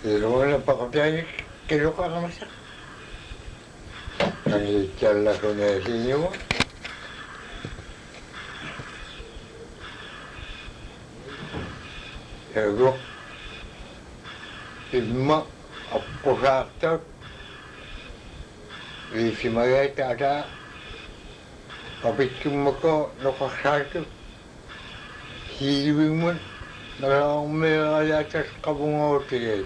Ilumana pakotay kilo ka kamasa. Ang ityal na ko na sinyo mo. Ego, ilma apposaktat. Viisimaya tata kapitsummako nokassaatu. Hiivimun nalaummeerayatas kabungootigeet.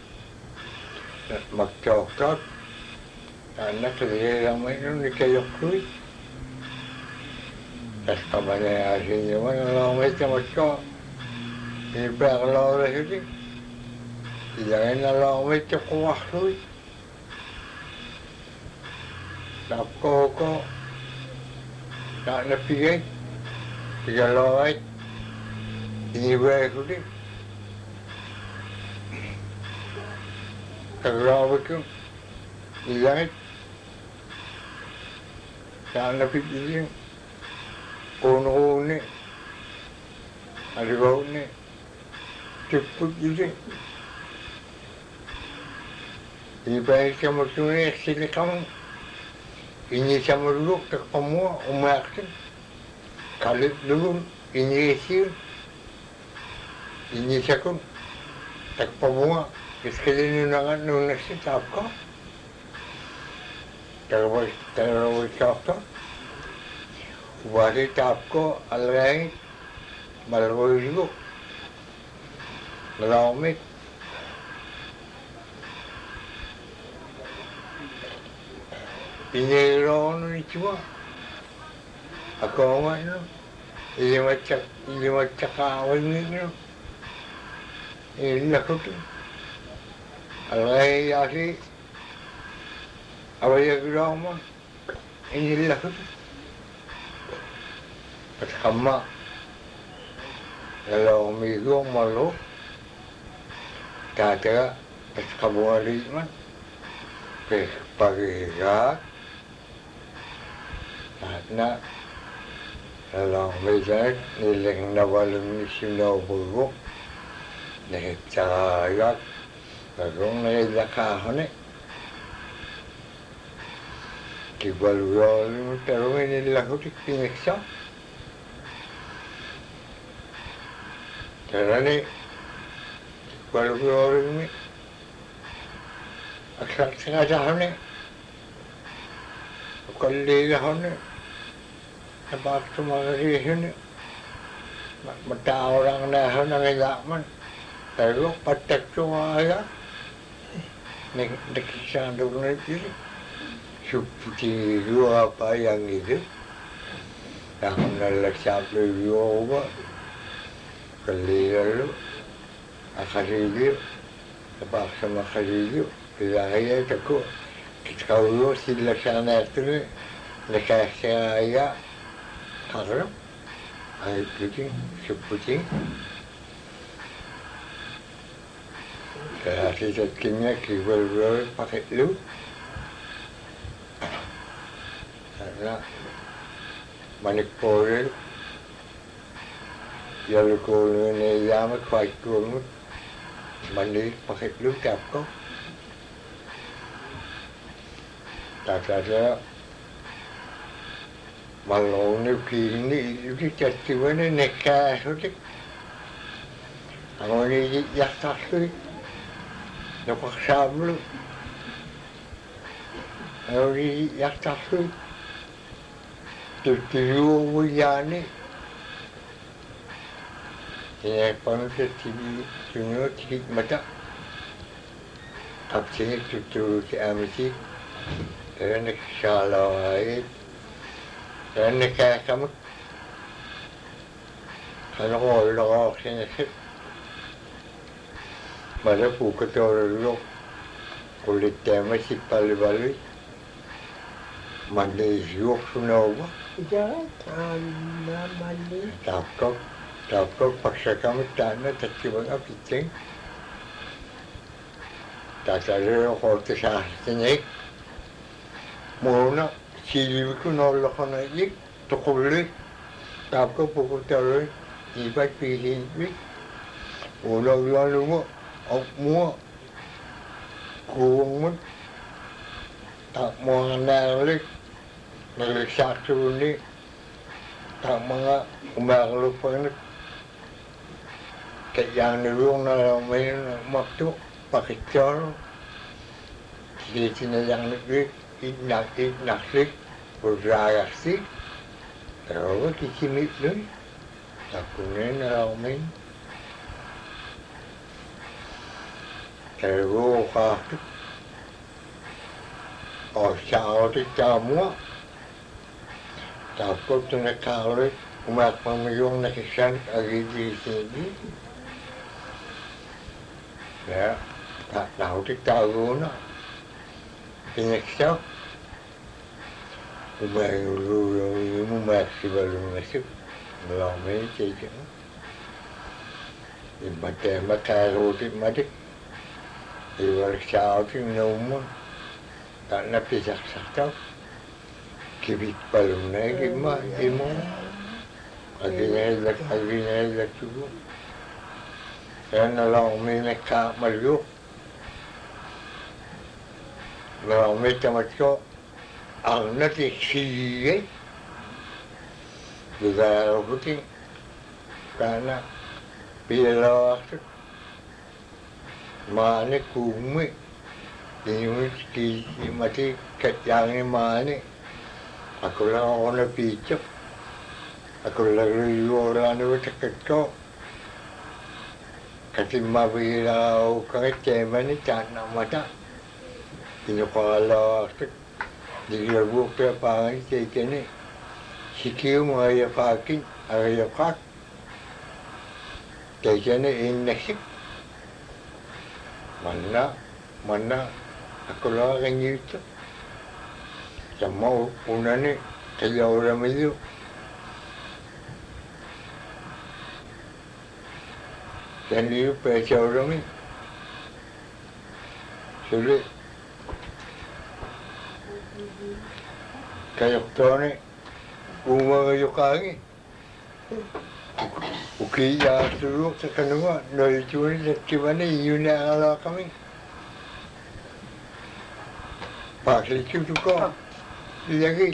Maktaoktat. Anak keleeramaynu nikayokkui. Tas kabane asinyo man nalaummeetamakko. Iperlaulahudi. Ilangan nalaummeetakuwahlui. Tapko tak napigay. Tigalaway. Inibay ko din. Kagrawat ko. Ilangit. Tak napigay. Kuno ni. Aligaw ni. Tiput yun. Inibay siya magtunay. Silikang. Ini sama dulu tak semua umatkan kali dulu ini sih ini sakun tak semua sekali nunangan nunasi tapka terus tapka wari tapko alai malu juga ramai. Pinero ni cuma aku mana lima cakawal ni ini lah tu alai asi awalnya drama ini lah tu pertama kalau minggu malu kata perkabuari man pagi na kalau misalnya nilang nawalong sinabugo nahitsayag kagong nailakahan kibaluyol pero nilakot pineksa karena kibaluyol mi aksak sengaja kalligahan Sebab semua ini mata orang dah nak zaman, terus patek semua ya, nek kisah dulu ni, seperti dua apa yang itu, yang nak siapa juga, kali lalu, akhirnya sebab semua akhirnya, saya takut kita dulu sila sana tu, lekas saya karena itu seperti saya sekinya kibal pakai lu karena manik polri yang kalau ni zaman kuat kalau manik pakai lu capko tak ada malu ni kini itu cuma ni nekah sudah, kalau ni jatuh sudah, nampak sablu, kalau ni jatuh sudah, tujuh bulan ni, ini panas tinggi, cuma tinggi mata, absen tujuh amisi, kerana salah. Dan nekah kamu, kalau orang sini sih, mana buka orang kulit masih palu-palu, mana jauh sunawa. Jangan mandi. Tapkok paksa kamu tanah tapi bangga piteng. Tak ada orang sah sini, mula. Sili ko nolak na ik, tukulit, tapos pupunta iba't piliin, ulang lalo mo, ang mua, kuung mo tak mga nalik nagsaksyo ni tak mga umakalupang kaya nilong na may makto pakityon di sinayang naglik inaklik berreaksi terus dicimit nun takutnya naramai terus kahit sao thì mua takut nakalik umat pamayong nakisan agidi sini ya tak tahu thì tahu na pinaksak umat sibalong nasib malamay cik ibadah makaro thì madik ibar sao thì nung tak napisak saktaw kibit palong na imo aginay juga kaya nalang may nagkamalyo nalang may tamat ko ang natisiyay bigala ko ting kana pilawak manik kumi yung mati katyangin mani ako lang ako napicap ako lang riwara na watakat ko kasi mabila ako kahit tema ni chan na mata pinukala ako digilabuk na pangan kaya ni sikiw mga yapakin ayakat kaya ni inasik mana ako lang ang YouTube sa mau una ni kaya ora medyo Jadi pecah orang ni, sulit. Kayak tu ni, umur kayu kaki. Ukiya suruh sekarang noi curi sekibane yuna ala kami. Pak lekip juga, lagi.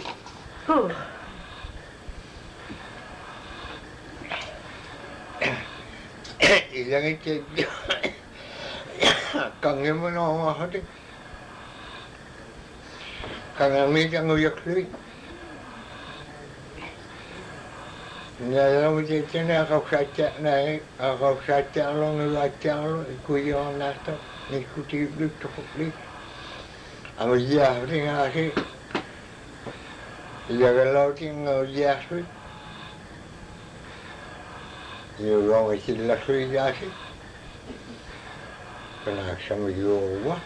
Ilang itu kangen mana hati kangen mereka ngoyak lagi nyala macam mana kau saja naik kau saja lo ngelajar lo ikuti nasta ikuti itu cukup ni amal jah tinggal sih kalau tinggal jah sih nhiều rồi chỉ là suy ra chứ cái là sao mà vô quá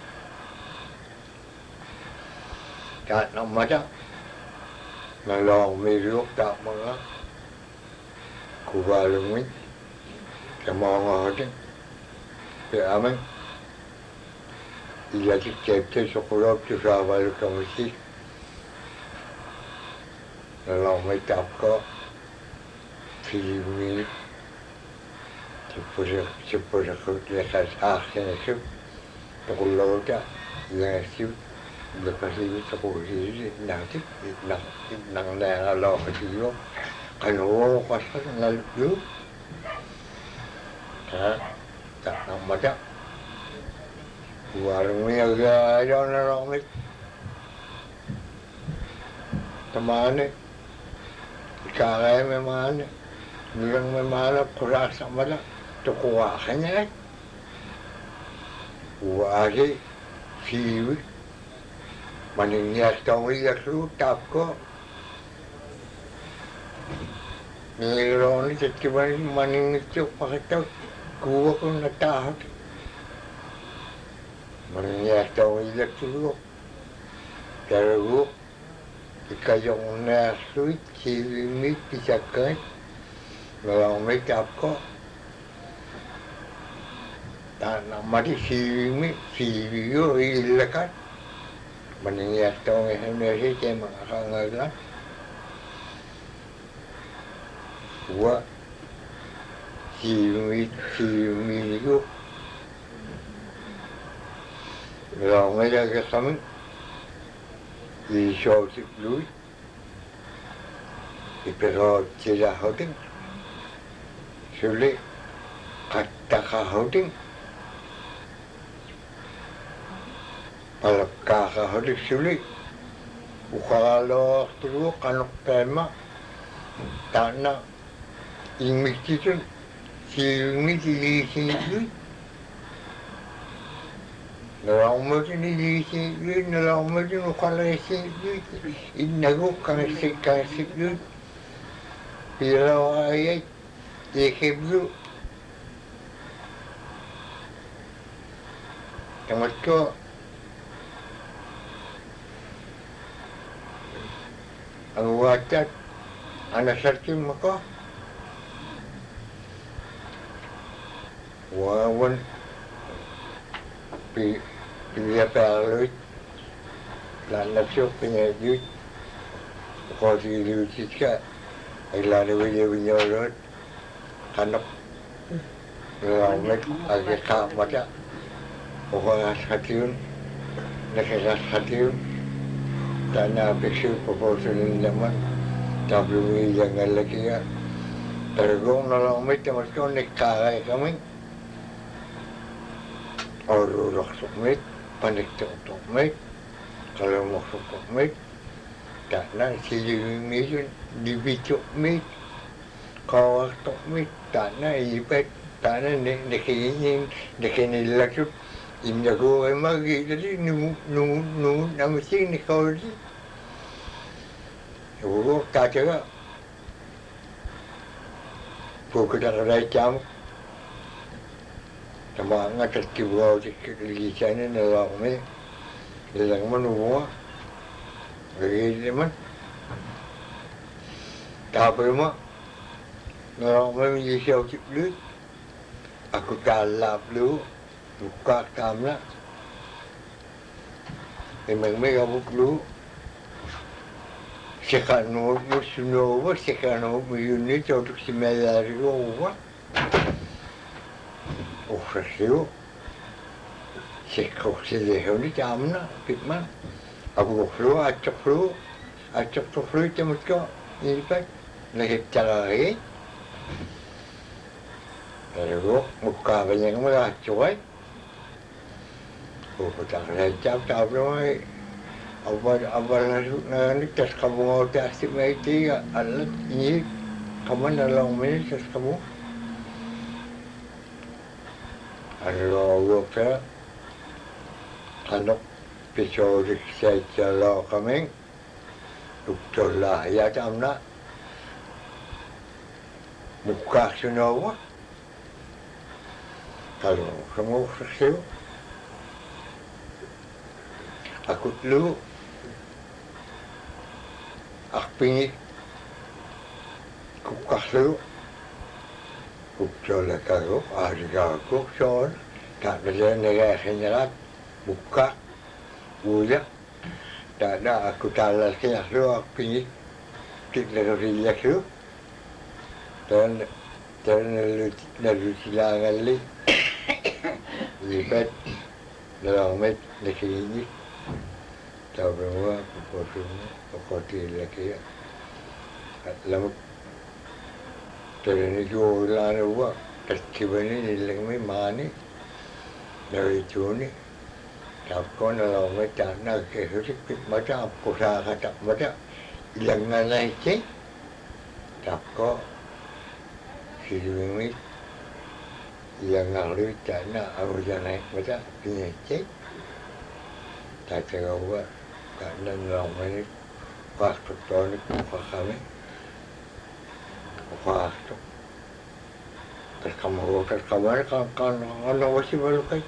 cả năm mà đó là lò mì ruốc đạp mà đó cụ bà luôn ấy cái mò ngọt chứ cái ám ấy thì là chiếc chẹp chơi sô-cô-la cho ra vào được trong cái là lò mì đạp có thì mì Cepat lekas akhirnya sih, tak lalu dah, yang sih lepas itu tak boleh nanti nang Allah itu kan orang kuasa lalu tak nama dah, warungnya ada orang ni, teman ni, kalau memang ni, memang kurang sama dah. Tukuha kanya wari siwi maningnya tong iyak tap ko nilon ni maning itu pakai kuwa ko natahot maningnya tong iyak pero ikayong na suit siwi mi pisakan ngalong may tap ko tanah mati si yo ilakat meninggal tahun Indonesia cuma akan gua si yo Lo me ya que kami i so si lui i pero tira hoting sule kataka hoting palakaka hoting sule ukalo tu kanok tema tanah imikisun si lui Nalong mo din ilisi yun, nalong mo din ukalesi yun, inago kang sikasip yun, pero ayay, ikib yun. Tamat ko, ang watat, anasarkin mo ko, wawan, Pilihan perlu lana siop punya duit kalau di juga lana punya orang kanak lawan agak kah macam orang hatiun nak hatiun tanah pesu proporsi zaman tapi jangan lagi ya tergolong lawan macam macam nak kah kami Orang roksok mit, panik tok mit, kalau roksok mit, tak nak sili mit, dibicuk mit, kau tok mit, tak nak ipet, tak nak nekini lakut, imjago emagi jadi nu nama sing ni kau ni, oh kacau, pukul dah jam. Sama ngacat kibau di sana dalam ni, dalam mana semua, begini man, tapi mak, dalam ni jauh cikgu, aku kalap dulu, buka kamera, memang mereka buku, sekarang musuh sekarang unit untuk sembilan ribu. Ofreció se dejó ni jamna pitman abu flu acok flu temos ko ni pak lagi cara lagi lalu muka banyak merah cuai tak lejap tak boleh apa ni tas kamu tak asyik mai alat ini kamu dalam ni tas kamu Ano worker, kanok pisorik sa jalo kaming, doktor lah ya tamna, muka sunawa, kalau kamu sesuatu, aku dulu, aku pingin, kukas dulu. Doktor lekaro, harga doktor, tak ada negara general, buka, buka, tak ada aku talas kena lu, aku pergi, kita kerja tu, dan lalu silangan li, libat, dalam met negara ini, tahu berapa pokok lagi, lama Terus jual lana buat, kecil ni lagi mana, dari tu ni, tak kau nak macam nak kehidup macam aku sahaja tak macam, jangan naik cek, tak kau hidup ni, jangan lu tak nak aku jangan naik macam punya cek, tak tahu buat, kerana orang ni, waktu tu ni kami. Waktu terkamu kan masih baru kai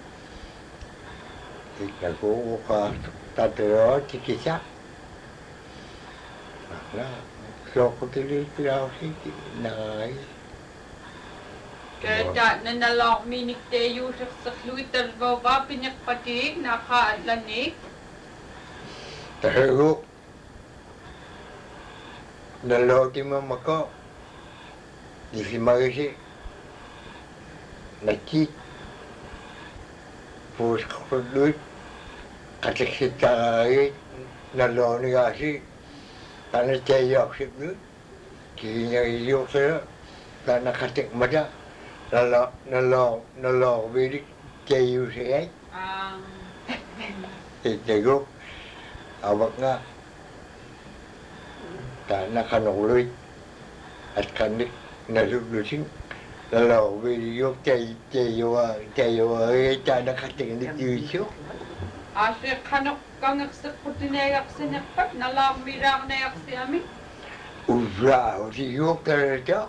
kita go waktu tadero tikisa nah loko tili tiaw si nai Kaya nanalok minik tayo sa luitar baba pinakpatig nakaadlanik terus naloki mama ko di Simagasi, nakik, pus duit, katikitarai naloni kasi kana cayok situ kinya iyo saya kana katik mada nalo bidik cayu saya itu awak nga kana kanului at kanik nalulusin nalo bidik cayu ay kana katik ni tiyo Asya kanok kangaksak putinayaksinakpat nalamiragnayaksinami. Usa, si yok talaga.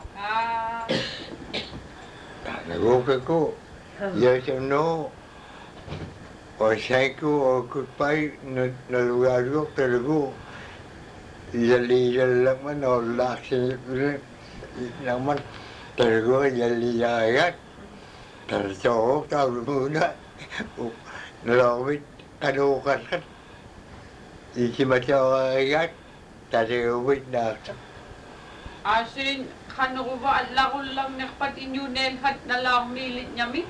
Nag-okay ko. Yes or no. O thank you or goodbye. Nalugar ko talaga. Yali-yali lang man o laksin naman. Talaga yali-yayat. Talaga ako, tawag muna. Nalawit. Kanukas kan. Isi macam tadi ubit dah. Asin kanok ba alakul lang nakpat inyo nelhat na lang milit nyami?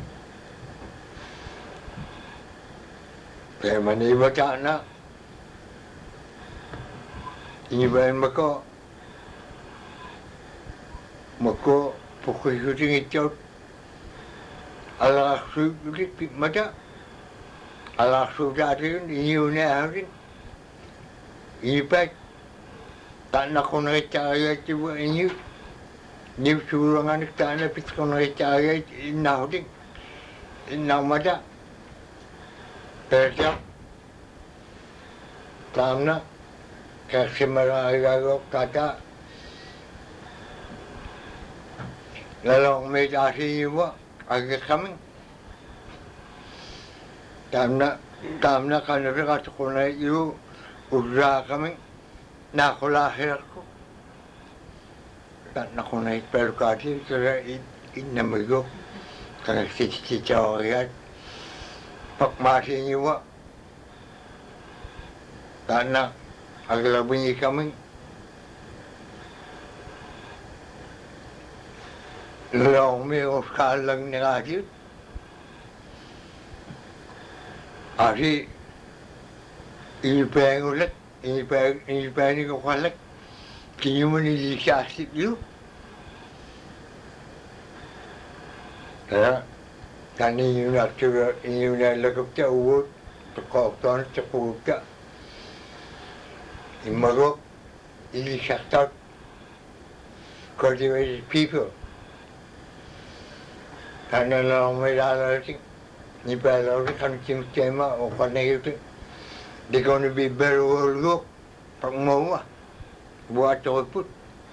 Kaya maniba tak nak. Ini bahan mako pukul syuting itu. Alah syuting macam. Alah sudah ada ini hari ini baik tak nak kena cahaya cuba ini surangan tak nak pis kena cahaya nak ding nak macam terjak tanah kasih merayau kata lalu meditasi juga agak kami Tamna kana rika tukuna yu ura kami nakulahir ko. Nakuna pero kasi kaya inamago kana sitawayat pakmasin yu kana aglabunyi kami long may uskalang negatif Ari ini pengulat, ini pengu kualat, kini mana dikasih tu, ya, kan ini nak cuba ini nak lakukan jauh, terkautan terkuat, ini mago, ini sakit, cultivated people, karena orang mereka lagi. Ni pala kan kim tema o kana itu they're going to be better world look pag mo buat put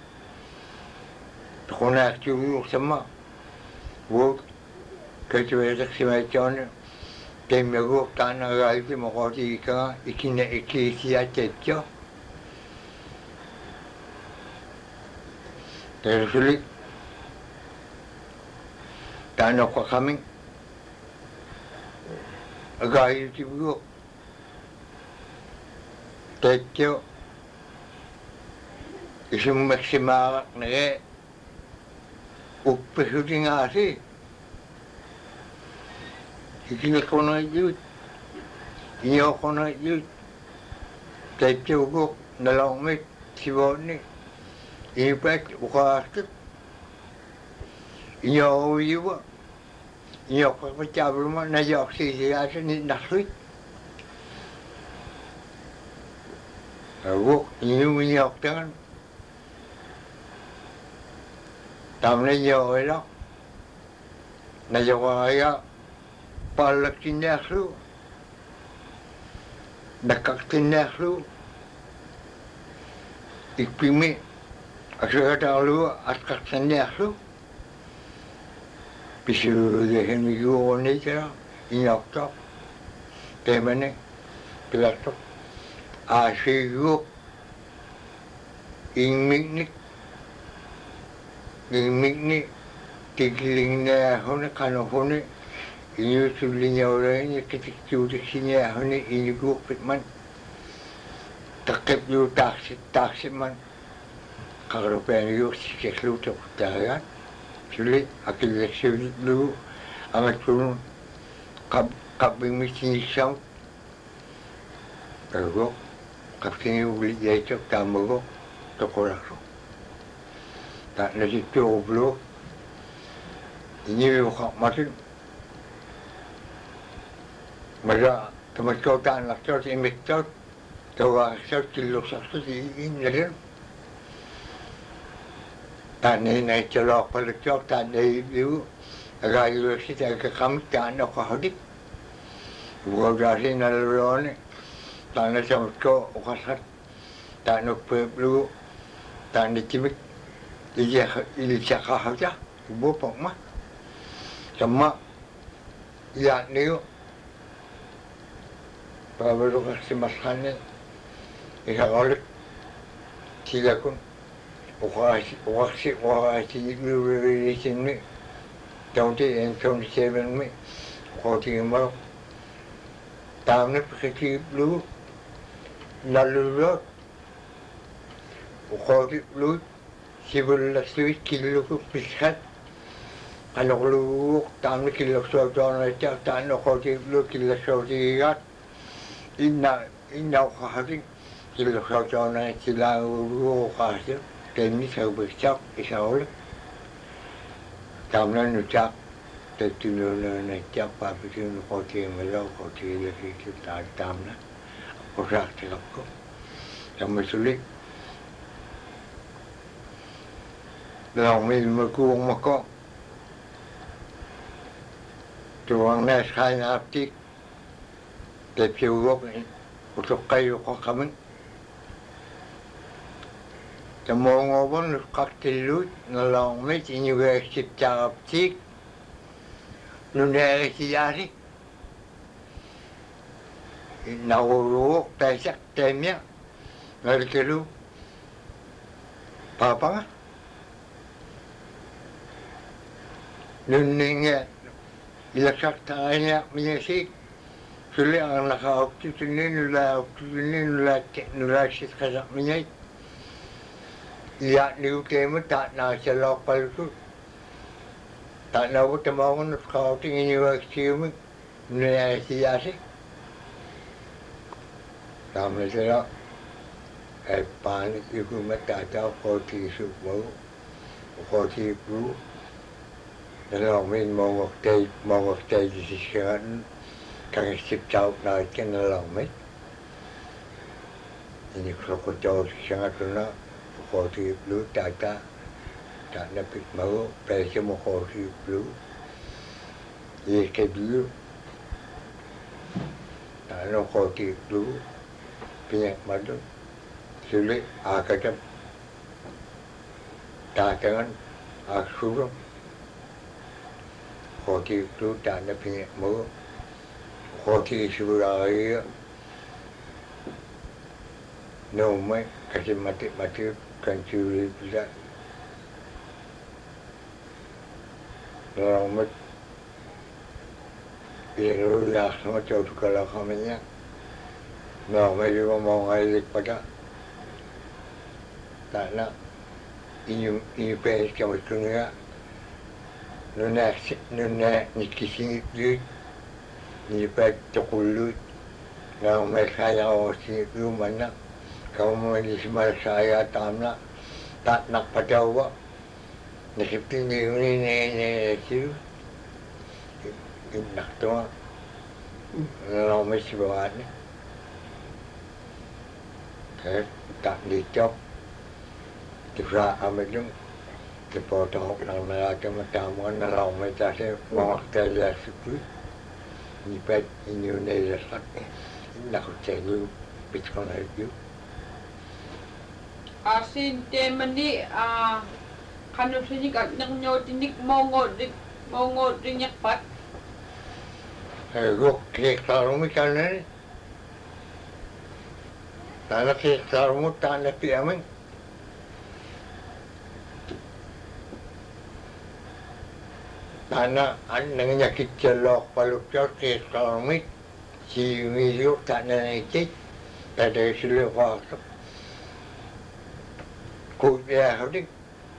kona tu sama wo kecuali sima chon tem go kana gai ti mo ko ti ka ikine ikisia techo terus tanah ko kami Agay tibo. Tetyo. Isang maksimak na upisutin nga si. Hindi ko na yun. Hindi ko na yun. Tetyo ko nalangmit si Bonnie. Ipet ukasip. Hindi ako iwa. Yok pecah belum nak yok sih aja ni nak suit. Aku ini yok kan. Tam ni yok lah. Nak yok ayah palak tindak lu. Nakak tindak lu. Ikpimi. Aku kata lu askak tindak lu. Pisu dehen minggu ni kira ini oktob, temane pilaktok, asyik ingmik ni tiglingnya hone kano hone ini sulinya orang ini ketik judisinya hone ini gua pitman takep yu taksi man kalau pengen yu sikit lu tu jangan sulit akhirnya sulit dulu amat turun kap misi sam Pero kapsini uli yaito tamago tokoraso. Tak nasi toblo ini bukan masih mereka teman-teman tak nak cakap investor tawa cakap kilo satu ini ada tak naik celok pada cakap tak naik itu rayu kita kami tak nak hadir bukan dari naluri tak nak cakap ukasat tak nak perlu tak nak cibik ini cakap saja bukan mah sama ya ni baru kasih masalah ia oleh tidak pun wakasi di sini tahun yang tahun 7 ni kau tinggal tahun ni pergi dulu lalu kau dulu 11 kilo pisat kalau lu tahun ni kilo soal aja tahun kau dulu kilo soal Inna kahari kilo saudara sila uru kahari teni sebesar isaulah kamera nucap tertulur nucap apa sih koti melau koti lagi kita tamna kosak terlaku yang sulit dalam ilmu maka tuang nas kain aptik tapi orang untuk kayu kami, semua orang nak keluar nalang met universiti aptik, universiti hari, nauru pesak temnya, mereka lu, apa? Nuningnya, ilasak tanya menyesik. Sulit anak aku sini nula shit kasak menyai. Ia ni utama tak nak celok palsu. Tak nak buat temangan kau tinggi universiti ni nula siasi. Kami celok panik itu mata tahu kau tisu mau kau tipu. Dalam min mau waktu di sekarang. Kami cipta nak kenal lama. Ini kalau jauh sangat lama, kopi blue tak dapat mau, pergi mau kopi blue. Ia kebiru, tak nak kopi blue, pinyak madu, sulit agak tak jangan asur. Kopi blue tak nak pinyak mau. Koti surai, nomai kasih mati kancuri pula. Nomai biru lah sama jauh kalau kaminya. Nomai juga mau ngalik pada. Tak nak ini pes kami punya. Nuna nikising itu. Ni pek terkulut, kalau mereka yang osik itu mana, kalau di sebelah saya tamna, tak nak pada awak, nasib tinggi ni itu, nak tu, kalau mesti buat ni, tak dicop, juga ambil dipotong dalam mereka macam kalau mereka mau kerja sebut. Nipat ini udah sak, nak cakap bitcoin lagi. Asin temani kanu sini kat nyo tinik mongot dinyak pat. Gok kek taruh kan ni. Tanah kek taruh tanah piaman. Tanah nang nyakit celok palukar kek taruh si miliuk tanah itu. Ada sulit waktu. Kuya hari.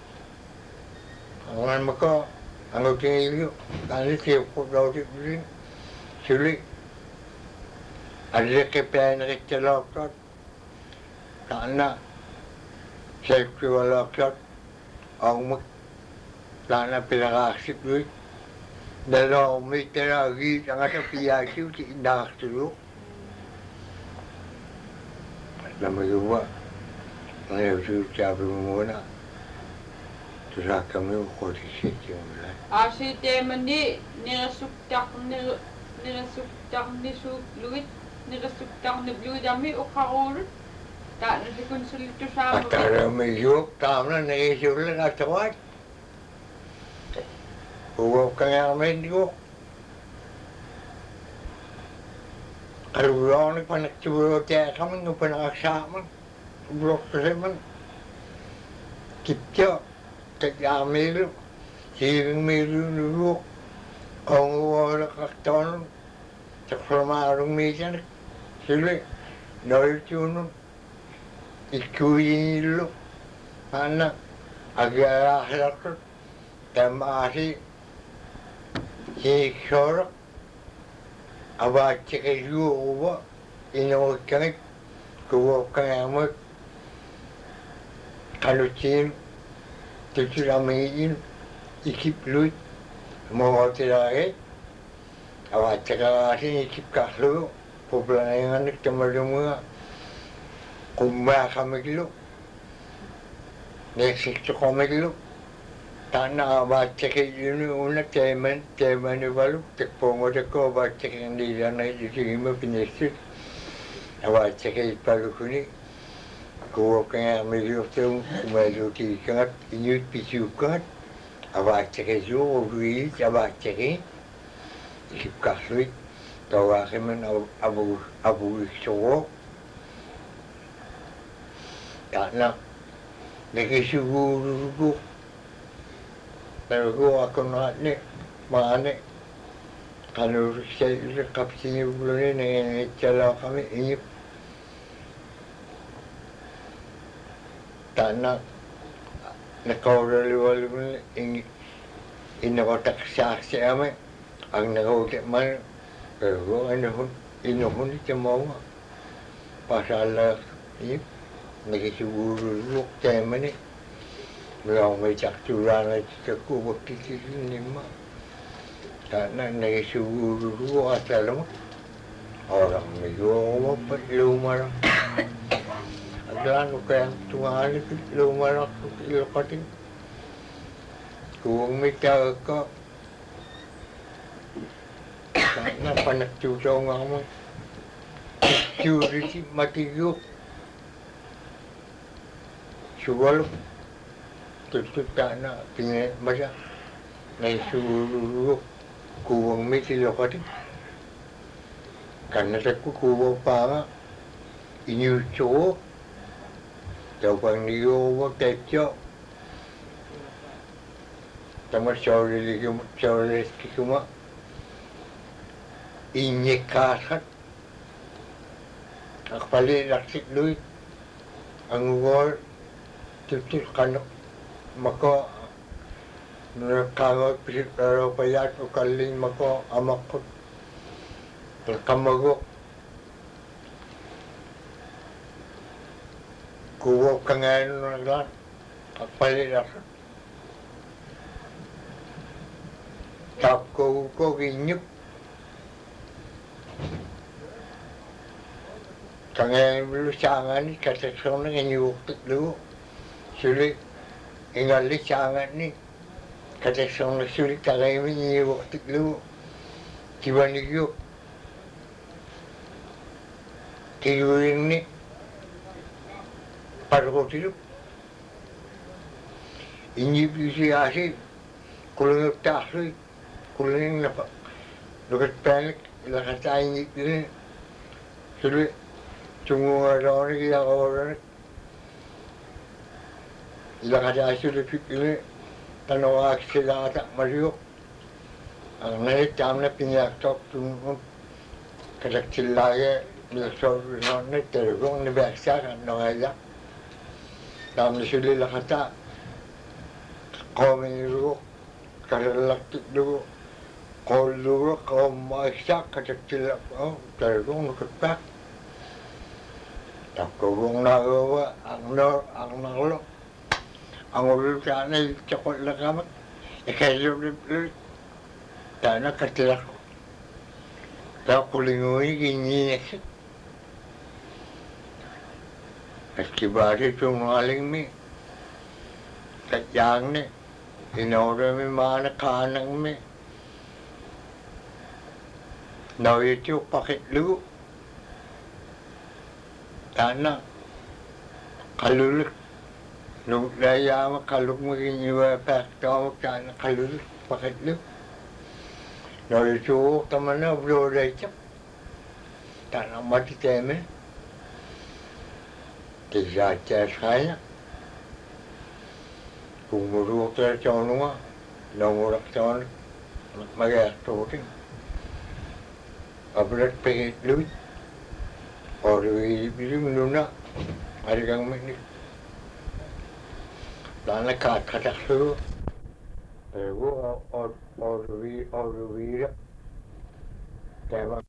Angan maka anggap tinggi tanah siap kau dah beri sulit. Ada kepengen celokot, karena seksual lokot, orang karena pilih duit, dalam meter lagi sangat piasi uti indah dulu. Lama juga, saya sudah bermula, terus kami kondisi cuma. Asi temen ni nirasuktak ni luit nirasuktak ni blue dami o kaur. Tak na si konsulito sa mo. Atara may yuk, tama na naisulan at tawad. Huwag ka nga naman yuk. Kalulang ni panagturo tayo kami ng panakasaman. Blok kasi man. Kitya, kagamilu. Siring milu nuluk. Ang wala kaktanon. Sa klamarong misan. Sili, nalitunon. Ikuyin nilo. Anak, agarahalakot. Tamasi. Siksorak. Aba cikayu uba. Inuwag kangit. Kuwag kangamot. Kalutin. Tuturamiin. Ikipluit. Mga tirahe. Aba cikasin ikip kahlo. Puplayangan nagtamalunga. Kumba kami kilo. Nesikto kami kilo. Tanah baca ke ini una teman ni balu tekpongo teko baca ke di sana itu cuma penyesir. Baca ke balu kuni. Kau kena melihat tu melihat ikat ini pisukat. Baca ke jauh beri baca ke. Sikasui. Tahu akhirnya abu isoro. Tanah. Nekisugu. Pero ako na ni, maani. Kalau saya kapsinya bulan ini cala kami ini. Tanah nakawal ini kotak saksi kami. Ang nakawal man, pero inuhun itu mau. Pasal ini, nakisuguro tema ni. Orang macam curang lagi aku waktu ni mah. Karena nakisuguro asal mah. Orang medyo perlu marah. Aglan ko yang tuan itu perlu marah ilokatin. Kung mita ko. Karena panak curang mah. Curi si mati yuk. Suwal. Tutup tanah tinggal macam naik suruh kuang mesti lokatin. Karena aku kuang para ini cowok, jawab dia waktu kecil. Tamat sore cuma ini kasat. Aku paling raksik duit, anggur tutup kanak. Maka kalau payat o kaling mako amakot kamago kuwo kangen naglan palit tap ko ginyuk kangen lu sangan kata sona ginyuk lu sulit ingat sangat ni kata seorang sulit tagai ini waktu dulu kiban itu tiuin ni paruh itu ini bisa asyik kulung tak asyik kulung apa dekat panik lah kata ini sulit cuma orang ni yang orang ilang ada hasil fikir tanah aksela tak masuk. Ang tamna pinyak tok tu kadak cilaya ni soal ni tergong ni biasa kan nongaya. Tam suli lah kata kau mengiru kalau laki dulu Kalau kau masak kecil oh terung ketak. Tak kurung na awa ang nalo. Ang ulo sana cakot lakamat. Ikayo ulit. Tana kecil. Tak kulingoy gini nasi. Meski bari tungaling mi. Kadyang ni. Inora mi mana kanang mi. Now itu pakai lu. Tana kaluluk. Nung daya makaluk maging iwa pekto tana kaluluk pakai lu. Now itu teman na bro recap. Tana mati teme. Tiga saya. Kumuru terconua. Nomor tercon. Magai turing. Abrak pengen lu. Orang ini menuna. Ada yang ini. Dana kata su. Orang orang. Tema